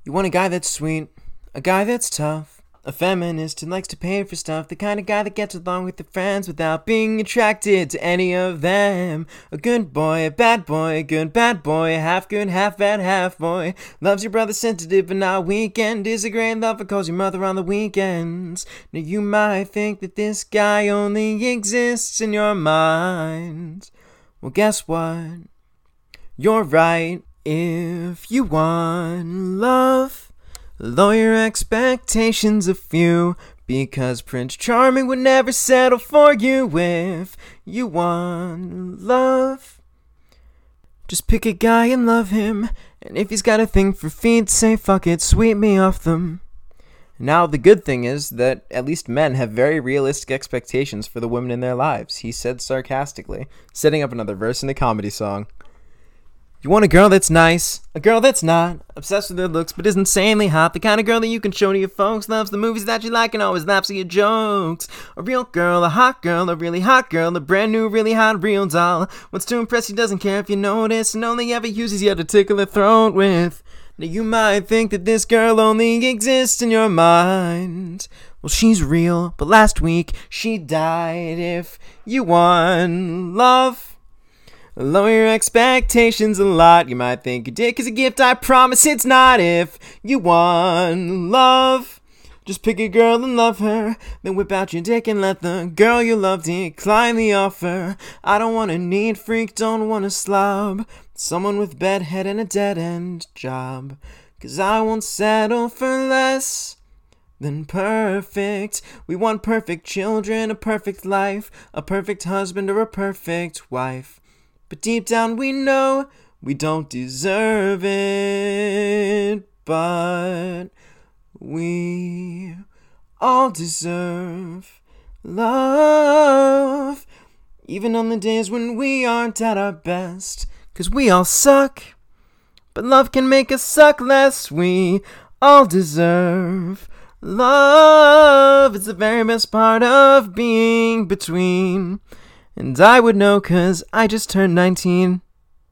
You want a guy that's sweet, a guy that's tough, a feminist who likes to pay for stuff, the kind of guy that gets along with the friends without being attracted to any of them. A good boy, a bad boy, a good bad boy, a half good, half bad, half boy. Loves your brother sensitive but not weekend, is a great lover, calls your mother on the weekends. Now you might think that this guy only exists in your mind. Well, guess what? You're right. If you want love, lower your expectations a few, because Prince Charming would never settle for you. If you want love, just pick a guy and love him, and if he's got a thing for feet, say fuck it, sweep me off them. Now, the good thing is that at least men have very realistic expectations for the women in their lives, he said sarcastically, setting up another verse in the comedy song. You want a girl that's nice, a girl that's not obsessed with her looks but is insanely hot, the kind of girl that you can show to your folks, loves the movies that you like and always laughs at your jokes. A real girl, a hot girl, a really hot girl, a brand new really hot real doll. Wants to impress you, doesn't care if you notice, and only ever uses you to tickle her throat with. Now you might think that this girl only exists in your mind. Well, she's real, but last week she died. If you want love, lower your expectations a lot. You might think your dick is a gift, I promise it's not. If you want love, just pick a girl and love her, then whip out your dick and let the girl you love decline the offer. I don't want a neat freak, don't want a slob, someone with bedhead and a dead-end job, 'cause I won't settle for less than perfect. We want perfect children, a perfect life, a perfect husband or a perfect wife. But deep down we know we don't deserve it, but we all deserve love, even on the days when we aren't at our best, 'cause we all suck, but love can make us suck less. We all deserve love. It's the very best part of being between. And I would know 'cause I just turned 19.